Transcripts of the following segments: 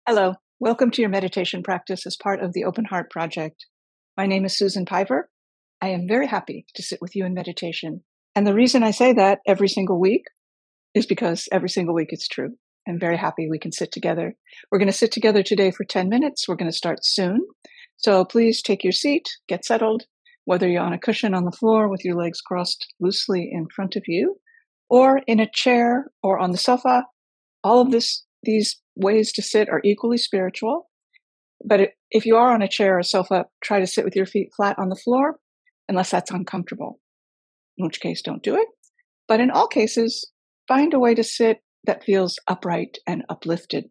Hello, welcome to your meditation practice as part of the Open Heart Project. My name is Susan Piver. I am very happy to sit with you in meditation. And the reason I say that every single week is because every single week it's true. I'm very happy we can sit together. We're going to sit together today for 10 minutes. We're going to start soon. So please take your seat, get settled, whether you're on a cushion on the floor with your legs crossed loosely in front of you, or in a chair or on the sofa. All of these ways to sit are equally spiritual. But if you are on a chair or sofa, try to sit with your feet flat on the floor, unless that's uncomfortable, in which case don't do it. But in all cases, find a way to sit that feels upright and uplifted.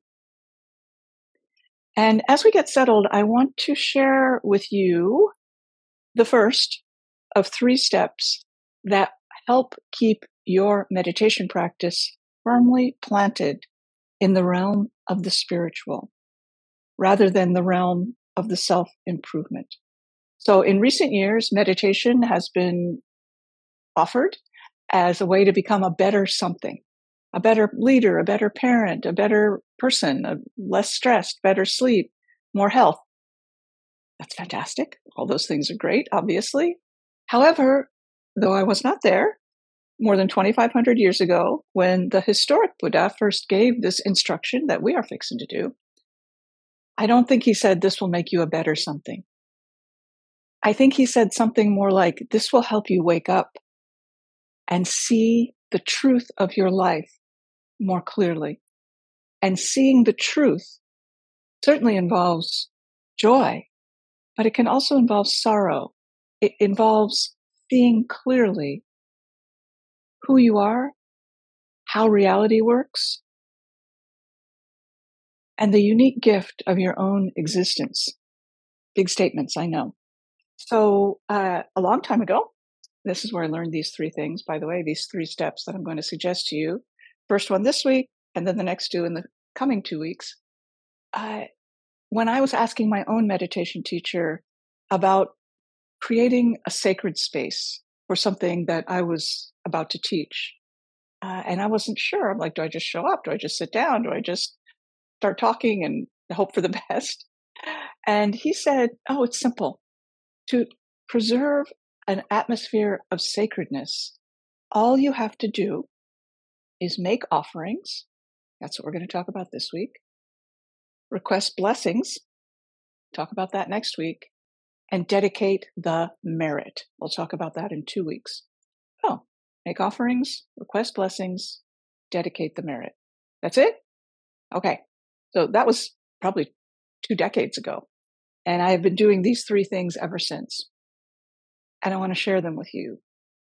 And as we get settled, I want to share with you the first of 3 steps that help keep your meditation practice firmly planted in the realm of the spiritual, rather than the realm of the self-improvement. So in recent years, meditation has been offered as a way to become a better something, a better leader, a better parent, a better person, less stressed, better sleep, more health. That's fantastic. All those things are great, obviously. However, though I was not there more than 2,500 years ago, when the historic Buddha first gave this instruction that we are fixing to do, I don't think he said this will make you a better something. I think he said something more like, this will help you wake up and see the truth of your life more clearly. And seeing the truth certainly involves joy, but it can also involve sorrow. It involves seeing clearly who you are, how reality works, and the unique gift of your own existence. Big statements, I know. So a long time ago, this is where I learned these 3 things, by the way, these 3 steps that I'm going to suggest to you. First one this week, and then the next 2 in the coming 2 weeks. When I was asking my own meditation teacher about creating a sacred space for something that I was about to teach, and I wasn't sure. I'm like, do I just show up? Do I just sit down? Do I just start talking and hope for the best? And he said, oh, it's simple. To preserve an atmosphere of sacredness, all you have to do is make offerings. That's what we're going to talk about this week. Request blessings. Talk about that next week. And dedicate the merit. We'll talk about that in 2 weeks. Oh, make offerings, request blessings, dedicate the merit. That's it? Okay. So that was probably 2 decades ago. And I have been doing these 3 things ever since. And I want to share them with you.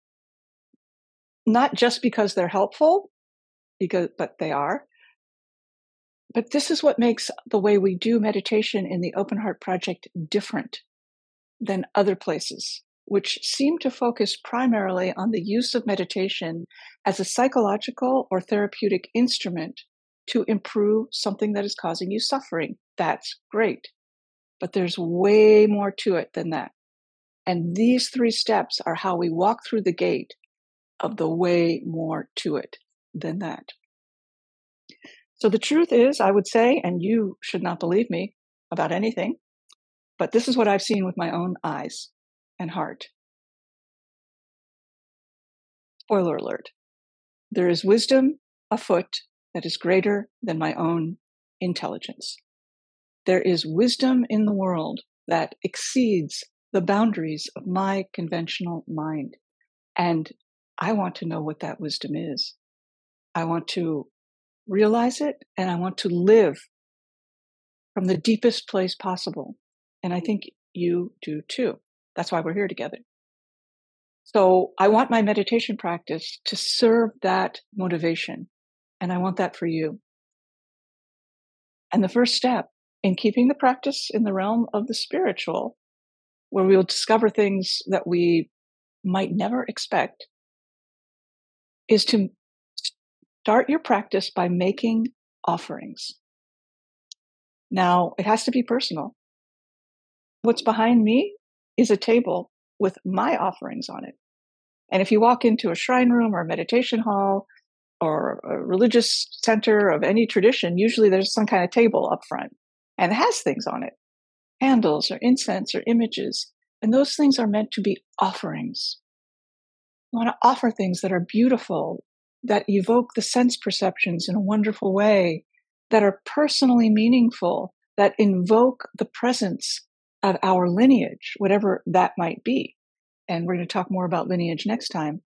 Not just because they're helpful, but they are. But this is what makes the way we do meditation in the Open Heart Project different than other places, which seem to focus primarily on the use of meditation as a psychological or therapeutic instrument to improve something that is causing you suffering. That's great. But there's way more to it than that. And these 3 steps are how we walk through the gate of the way more to it than that. So the truth is, I would say, and you should not believe me about anything, but this is what I've seen with my own eyes and heart. Spoiler alert. There is wisdom afoot that is greater than my own intelligence. There is wisdom in the world that exceeds the boundaries of my conventional mind. And I want to know what that wisdom is. I want to realize it, and I want to live from the deepest place possible. And I think you do too. That's why we're here together. So I want my meditation practice to serve that motivation. And I want that for you. And the first step in keeping the practice in the realm of the spiritual, where we'll discover things that we might never expect, is to start your practice by making offerings. Now, it has to be personal. What's behind me is a table with my offerings on it. And if you walk into a shrine room or a meditation hall, or a religious center of any tradition, usually there's some kind of table up front and it has things on it, candles or incense or images. And those things are meant to be offerings. You want to offer things that are beautiful, that evoke the sense perceptions in a wonderful way, that are personally meaningful, that invoke the presence of our lineage, whatever that might be. And we're going to talk more about lineage next time.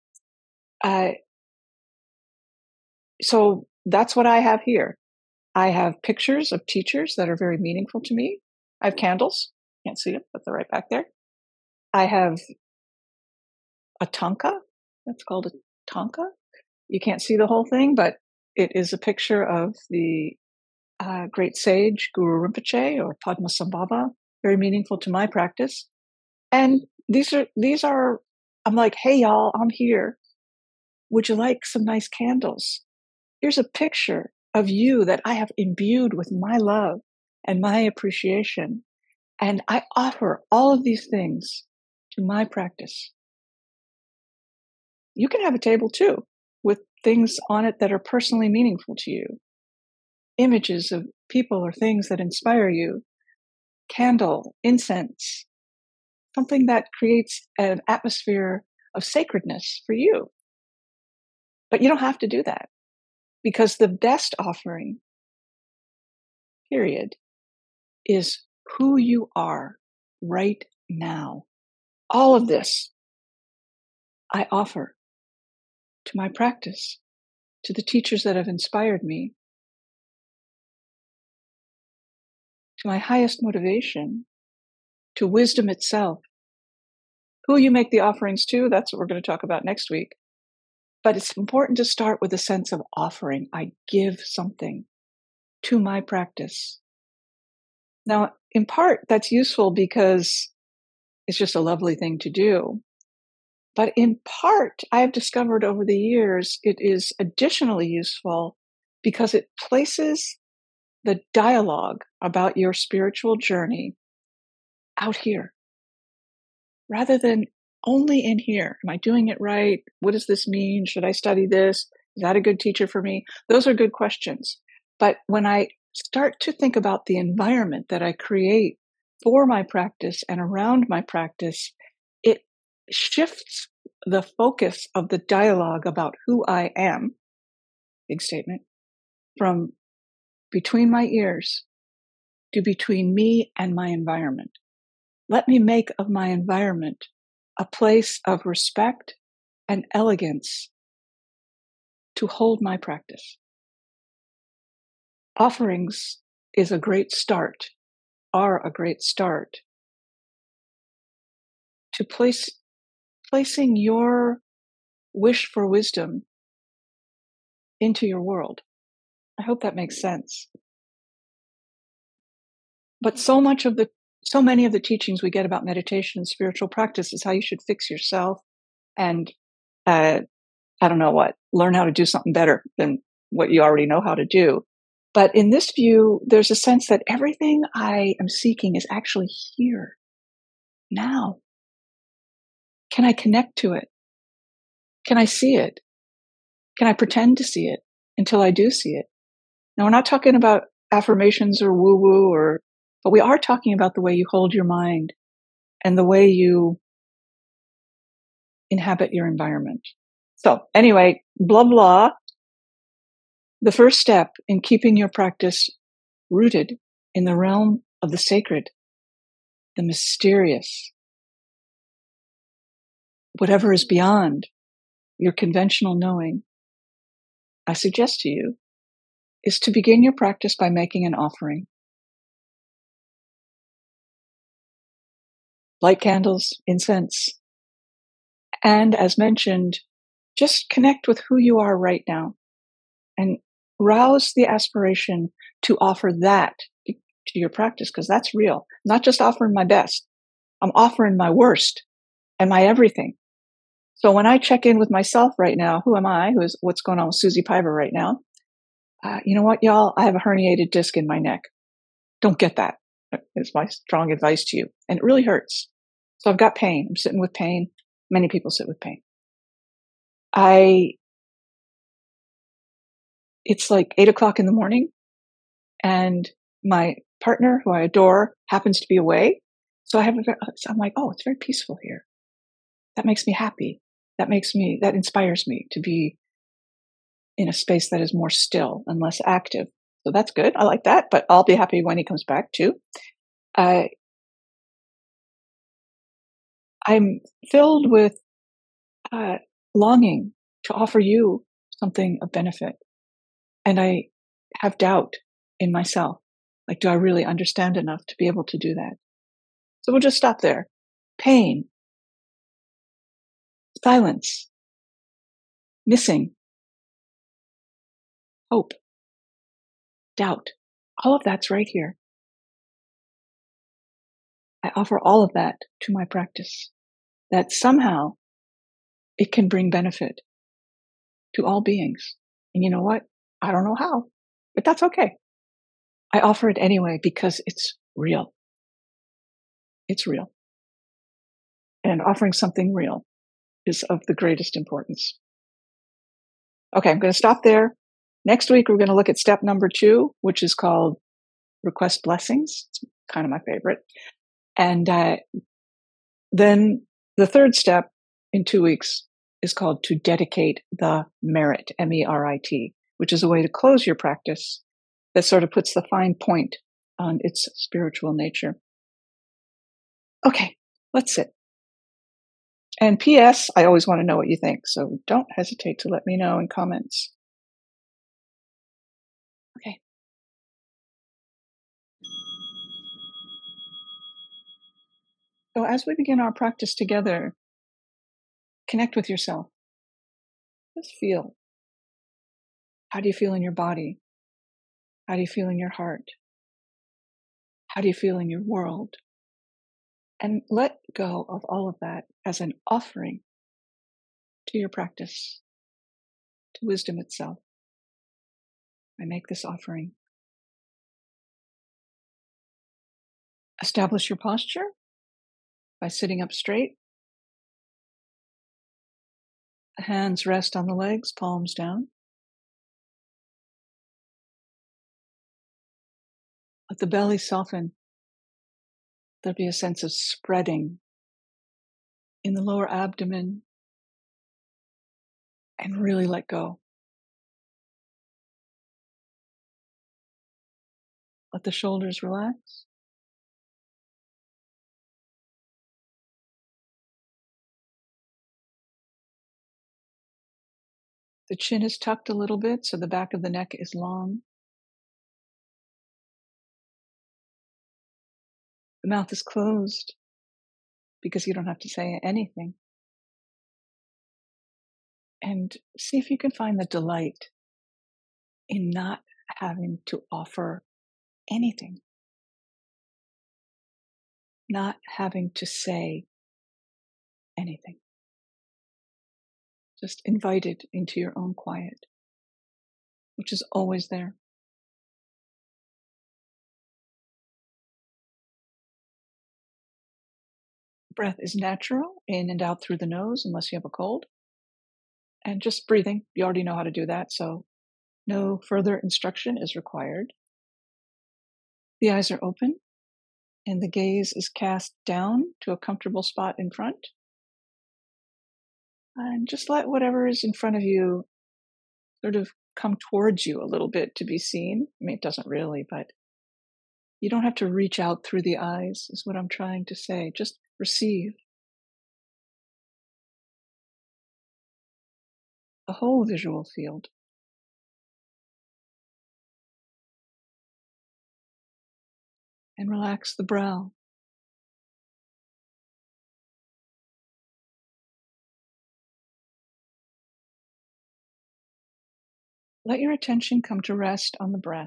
So that's what I have here. I have pictures of teachers that are very meaningful to me. I have candles. Can't see them, but they're right back there. I have a tanka. That's called a tanka. You can't see the whole thing, but it is a picture of the great sage Guru Rinpoche or Padmasambhava, very meaningful to my practice. And these are, I'm like, hey y'all, I'm here. Would you like some nice candles? Here's a picture of you that I have imbued with my love and my appreciation. And I offer all of these things to my practice. You can have a table too, with things on it that are personally meaningful to you. Images of people or things that inspire you. Candle, incense, something that creates an atmosphere of sacredness for you. But you don't have to do that, because the best offering, period, is who you are right now. All of this I offer to my practice, to the teachers that have inspired me, to my highest motivation, to wisdom itself. Who you make the offerings to, that's what we're going to talk about next week. But it's important to start with a sense of offering. I give something to my practice. Now, in part, that's useful because it's just a lovely thing to do. But in part, I have discovered over the years, it is additionally useful because it places the dialogue about your spiritual journey out here, rather than only in here. Am I doing it right? What does this mean? Should I study this? Is that a good teacher for me? Those are good questions. But when I start to think about the environment that I create for my practice and around my practice, it shifts the focus of the dialogue about who I am, big statement, from between my ears to between me and my environment. Let me make of my environment a place of respect and elegance to hold my practice. Offerings is a great start, are a great start to placing your wish for wisdom into your world. I hope that makes sense. But so many of the teachings we get about meditation and spiritual practice is how you should fix yourself and, I don't know what, learn how to do something better than what you already know how to do. But in this view, there's a sense that everything I am seeking is actually here, now. Can I connect to it? Can I see it? Can I pretend to see it until I do see it? Now, we're not talking about affirmations or woo-woo, but we are talking about the way you hold your mind and the way you inhabit your environment. So anyway, blah, blah. The first step in keeping your practice rooted in the realm of the sacred, the mysterious, whatever is beyond your conventional knowing, I suggest to you, is to begin your practice by making an offering. Light candles, incense, and as mentioned, just connect with who you are right now and rouse the aspiration to offer that to your practice, because that's real. Not just offering my best. I'm offering my worst and my everything. So when I check in with myself right now, who am I? What's going on with Susie Piver right now? You know what, y'all? I have a herniated disc in my neck. Don't get that. It's my strong advice to you. And it really hurts. So I've got pain. I'm sitting with pain. Many people sit with pain. I it's like 8 o'clock in the morning and my partner, who I adore, happens to be away. So I'm like, oh, it's very peaceful here. That makes me happy. That inspires me to be in a space that is more still and less active. So that's good. I like that, but I'll be happy when he comes back too. I, I'm filled with uh, longing to offer you something of benefit. And I have doubt in myself. Like, do I really understand enough to be able to do that? So we'll just stop there. Pain, silence, missing, hope, doubt. All of that's right here. I offer all of that to my practice, that somehow it can bring benefit to all beings. And you know what? I don't know how, but that's okay. I offer it anyway because it's real. It's real. And offering something real is of the greatest importance. Okay, I'm going to stop there. Next week, we're going to look at step number 2, which is called request blessings. It's kind of my favorite. And then the third step in 2 weeks is called to dedicate the merit, MERIT, which is a way to close your practice that sort of puts the fine point on its spiritual nature. Okay, let's sit. And P.S., I always want to know what you think, so don't hesitate to let me know in comments. Okay. So as we begin our practice together, connect with yourself. Just feel. How do you feel in your body? How do you feel in your heart? How do you feel in your world? And let go of all of that as an offering to your practice, to wisdom itself. I make this offering. Establish your posture by sitting up straight. Hands rest on the legs, palms down. Let the belly soften. There'll be a sense of spreading in the lower abdomen, and really let go. Let the shoulders relax. The chin is tucked a little bit, so the back of the neck is long. The mouth is closed because you don't have to say anything. And see if you can find the delight in not having to offer anything, not having to say anything. Just invited into your own quiet, which is always there. Breath is natural, in and out through the nose, unless you have a cold. And just breathing, you already know how to do that, so no further instruction is required. The eyes are open, and the gaze is cast down to a comfortable spot in front. And just let whatever is in front of you sort of come towards you a little bit to be seen. I mean, it doesn't really, but you don't have to reach out through the eyes, is what I'm trying to say. Just receive the whole visual field. And relax the brow. Let your attention come to rest on the breath,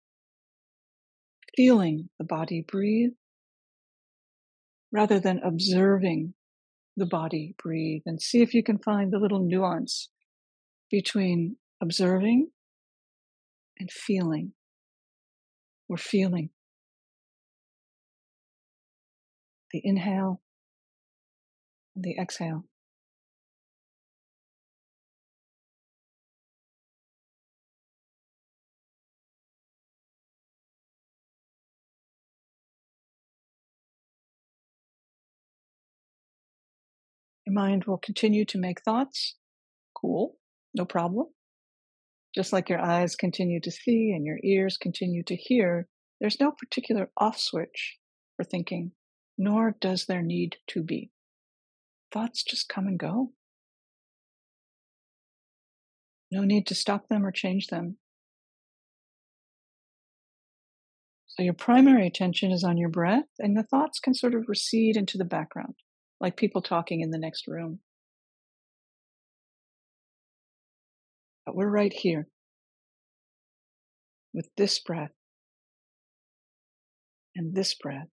feeling the body breathe rather than observing the body breathe. And see if you can find the little nuance between observing and feeling. We're feeling the inhale and the exhale. Your mind will continue to make thoughts. Cool, no problem. Just like your eyes continue to see and your ears continue to hear, there's no particular off switch for thinking, nor does there need to be. Thoughts just come and go. No need to stop them or change them. So your primary attention is on your breath, and the thoughts can sort of recede into the background, like people talking in the next room. But we're right here with this breath and this breath.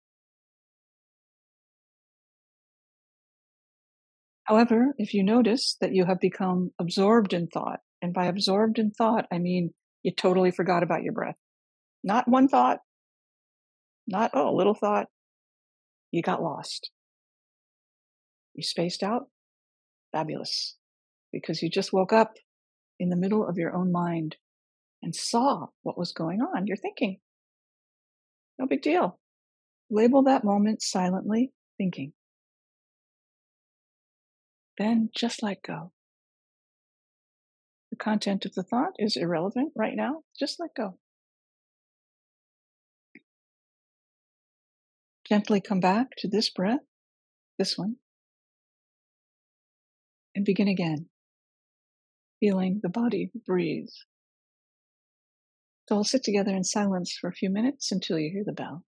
However, if you notice that you have become absorbed in thought, and by absorbed in thought, I mean you totally forgot about your breath. Not one thought, not, oh, a little thought. You got lost. You spaced out. Fabulous. Because you just woke up in the middle of your own mind and saw what was going on. You're thinking. No big deal. Label that moment silently thinking. Then just let go. The content of the thought is irrelevant right now. Just let go. Gently come back to this breath, this one, and begin again, feeling the body breathe. So we'll sit together in silence for a few minutes until you hear the bell.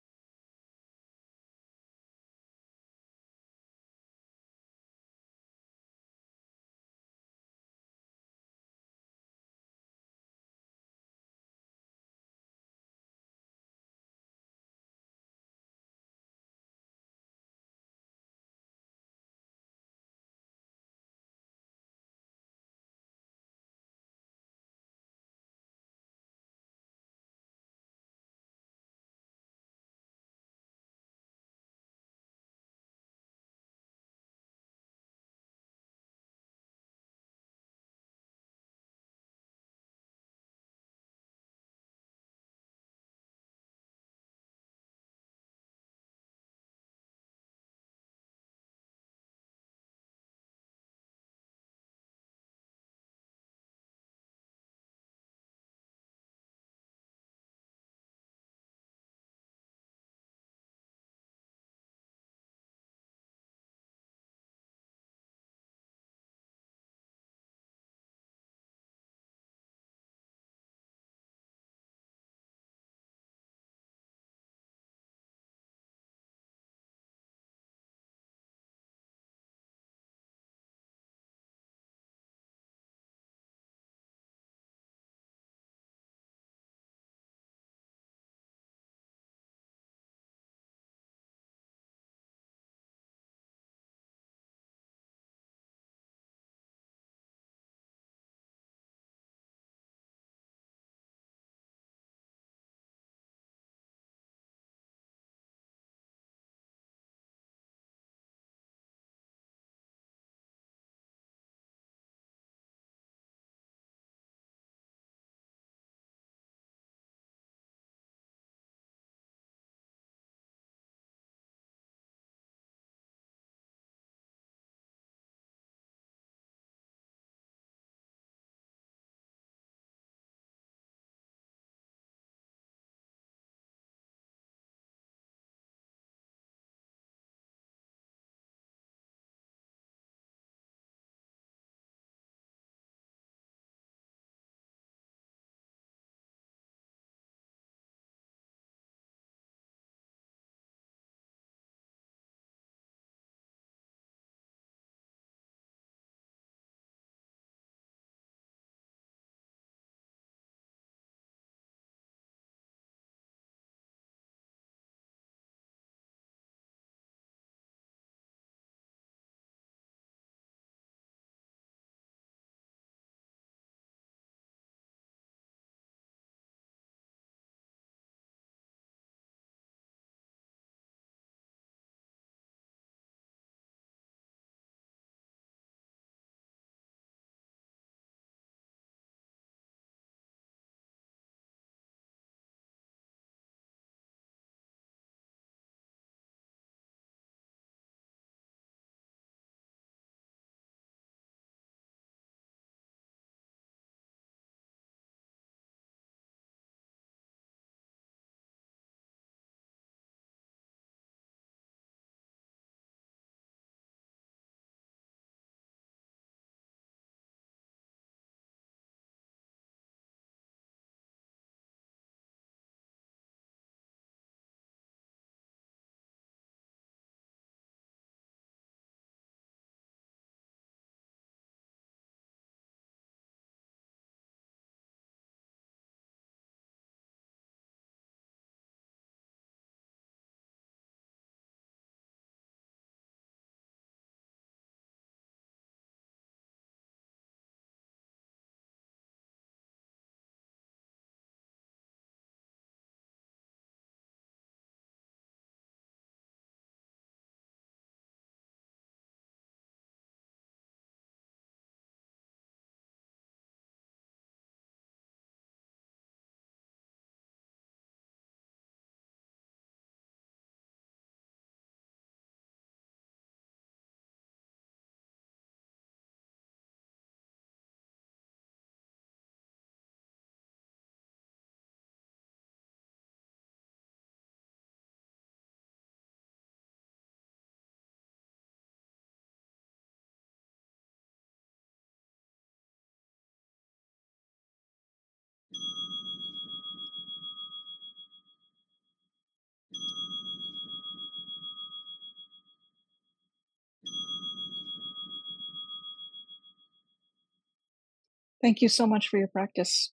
Thank you so much for your practice.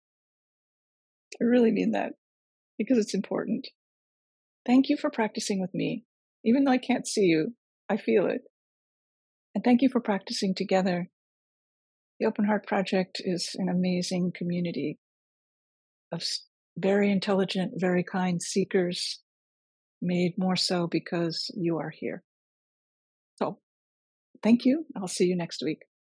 I really mean that because it's important. Thank you for practicing with me. Even though I can't see you, I feel it. And thank you for practicing together. The Open Heart Project is an amazing community of very intelligent, very kind seekers, made more so because you are here. So thank you. I'll see you next week.